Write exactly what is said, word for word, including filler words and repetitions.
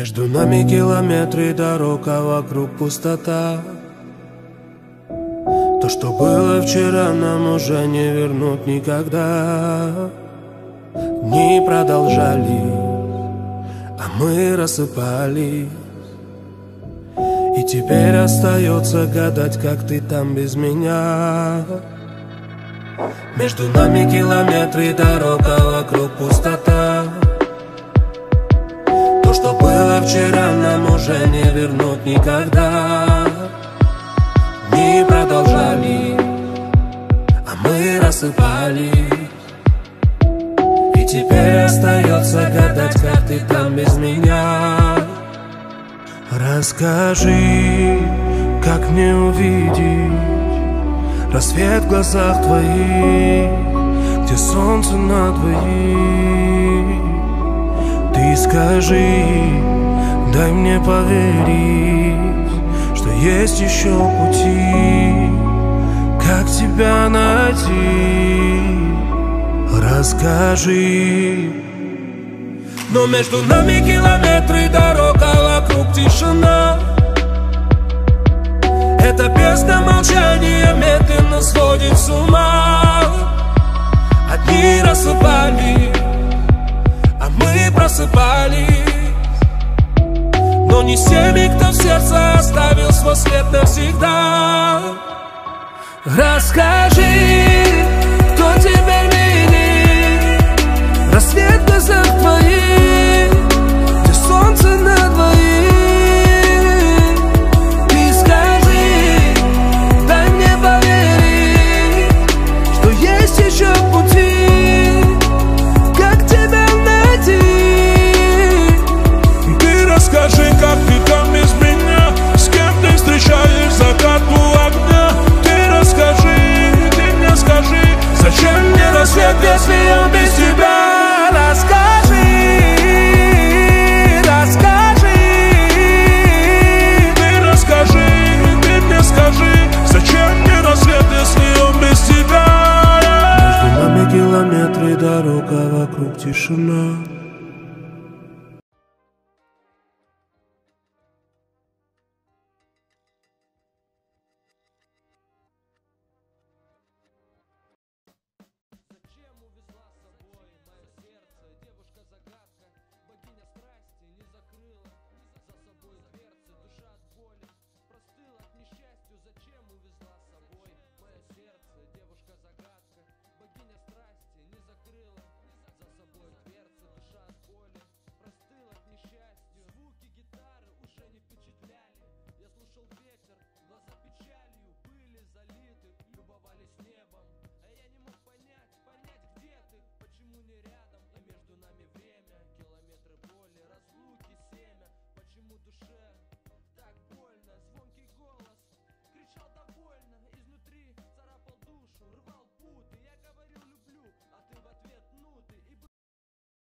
Между нами километры дорог, а вокруг пустота. То, что было вчера, нам уже не вернуть никогда. Дни продолжались, а мы рассыпались. И теперь остается гадать, как ты там без меня. Между нами километры дорог, а вокруг пустота. То, что было вчера, нам уже не вернуть никогда. Дни продолжались, а мы рассыпались. И теперь остается гадать, как ты там без меня. Расскажи, как мне увидеть рассвет в глазах твоих, где солнце на двоих. Ты скажи, дай мне поверить, что есть еще пути, как тебя найти. Расскажи. Но между нами километры дорог, а вокруг тишина. Эта песня молчания медленно сводит с ума. Одни рассыпались, а мы просыпались. Но не с теми, кто в сердце оставил свой след навсегда. Расскажи, кто теперь видит рассвет в глазах твоих, где солнце на двоих. Ты скажи, дай мне поверить, что есть еще пути, как тебя найти. Ты расскажи, как ты там без меня, с кем ты встречаешь закат у огня. Ты расскажи, ты мне скажи, зачем мне рассвет, если он без тебя? Расскажи, расскажи. Ты расскажи, ты мне скажи, зачем мне рассвет, если он без тебя? Между нами километры дорог, а вокруг тишина.